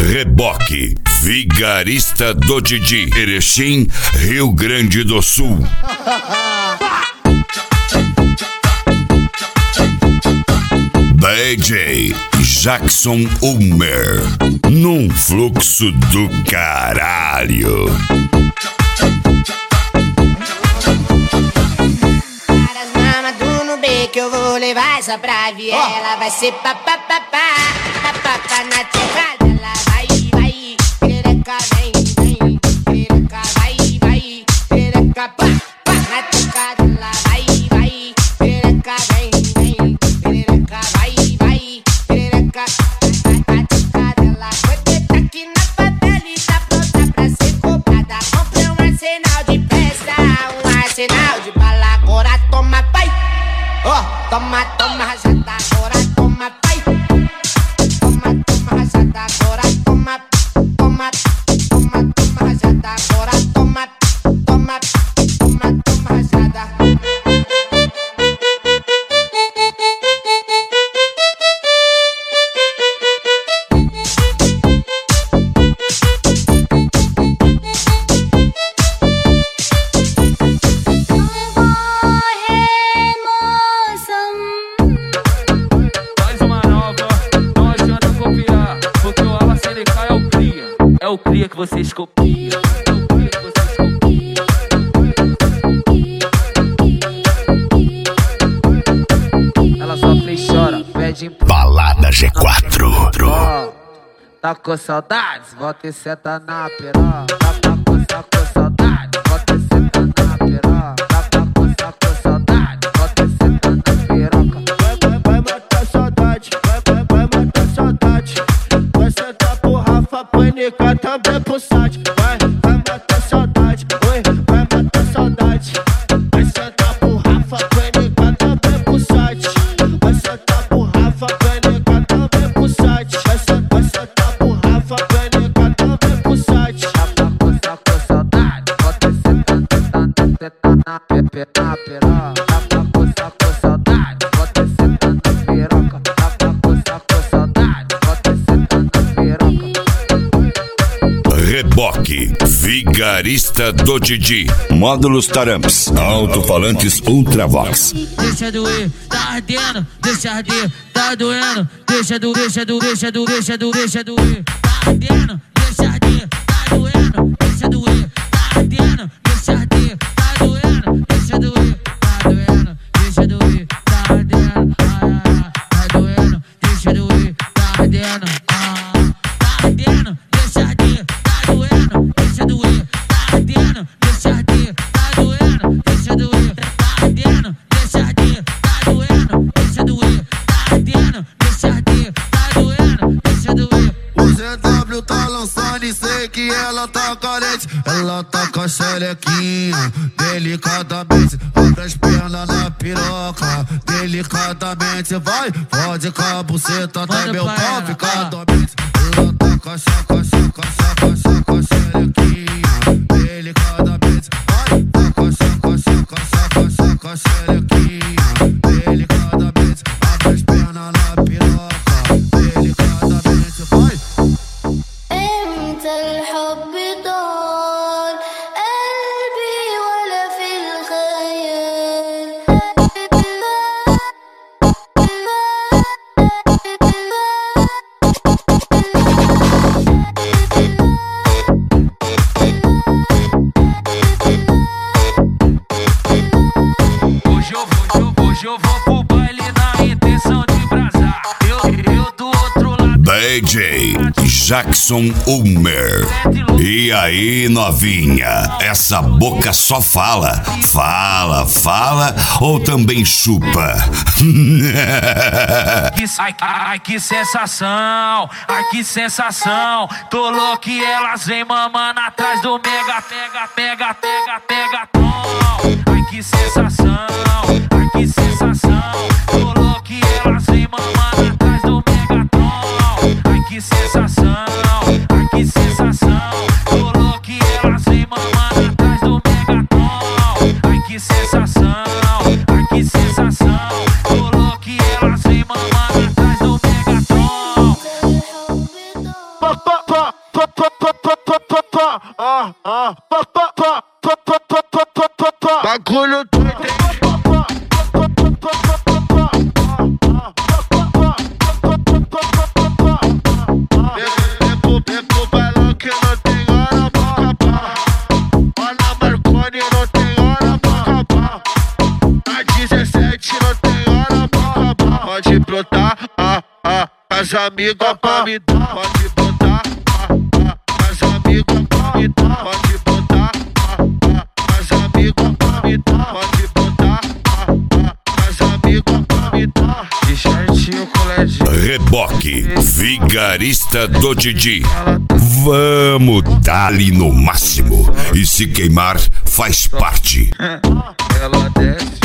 Reboque, Vigarista do Didi, Erechim, Rio Grande do Sul. DJ Jackson Ulmer, num fluxo do caralho. Para as mamas do Nubê que eu vou levar essa pra viela. Vai ser papapá, papapá na terra dela. Vai, vai, perereca, vem, vem. Perereca, vai, vai, perereca, pá, pá na terra dela. Vai, vai, perereca, vem, vem. Perereca, vai, vai, perereca, na terra dela. Você tá aqui na favela e tá pronta pra ser cobrada. Comprei um arsenal de festa, um arsenal de bala. Agora toma, pai. Toma, toma, rajada, agora toma, pai. Toma, toma, rajada, agora toma. Toma, toma, toma, rajada, agora toma. Toma, toma, toma, rajada. É o cria que vocês copiam. Ela sofre e chora, pede Balada G4. Tá com saudades? Volta e senta na piroca. Tá com saudades? Volta e senta na piroca. Tá com saudades? Volta e senta na piroca. Vai matar a saudade, vai matar a saudade. Vai sentar pro Rafa, panicar também pro site. Vai matar a saudade, oi, vai matar a saudade. Vai sentar pro Rafa, panicar também pro site. Vai sentar pro Rafa, panicar também pro site. Vai sentar pro Rafa, panicar também pro site. Tá com saudades? Volta e senta na piroca. Tá com saudades? Volta e senta na piroca. Tá com saudades? Volta e senta na piroca. Reboque, Vigarista do Didi. Módulos Taramps, alto-falantes Ultravox. Deixa doer, tá ardendo, deixa arder, tá doendo. Deixa doer, tá ardendo, deixa arder, tá doendo. Deixa doer, tá ardendo, deixa arder, tá doendo. Deixa doer, tá doendo, deixa doer, tá ardendo. Tá doendo, deixa doer, tá ardendo. Tá ardendo, deixa arder, tá doendo. Deixa doer, tá ardendo, deixa arder, tá doendo. Deixa doer, tá ardendo, deixa arder, tá doendo. Deixa doer, tá ardendo, deixa arder, tá doendo. Deixa doer. O ZW tá lançando e sei que ela tá carente. Ela tá com a xerequinha, delicadamente. Abre as pernas na piroca, delicadamente. Vai, pode com a buceta, até meu pau ficar dormente. Ela tá com a xerequinha, delicadamente. Vai, tá com a xerequinha, delicadamente. Abre as pernas na piroca, delicadamente. Vai. انت الحب طال قلبي ولا في Hoje eu vou pro baile na intenção de brasar. Eu do outro lado. DJ Jackson Ulmer. E aí, novinha? Essa boca só fala. Fala ou também chupa? Ai, que sensação, ai, que sensação. Tô louco e elas vem mamando atrás do pega tom. Ai, que sensação, ai, que sensação. Tô louco e elas vem mamando atrás do Megaton. Ai, que sensação, ai, que sensação. Tô louco e elas vem mamando atrás do Megaton. Ai, que sensação, ai, que sensação. Tô louco e elas vem mamando atrás do Megaton. Bagulho doido, vem pro bailão que não tem hora pra acabar. Olha Marconi, não tem hora pra acabar. Na 17 não tem hora pra acabar. Pode brotar, as amigas pra me dar. Pode brotar, as amigas pra me dar. Pode brotar, as amigas pra me dar. Pode brotar, as amigas pra me dar. De shortinho coladinho. Reboque, Vigarista do Didi. Vamos dar-lhe no máximo. E se queimar, faz parte. Ela desce.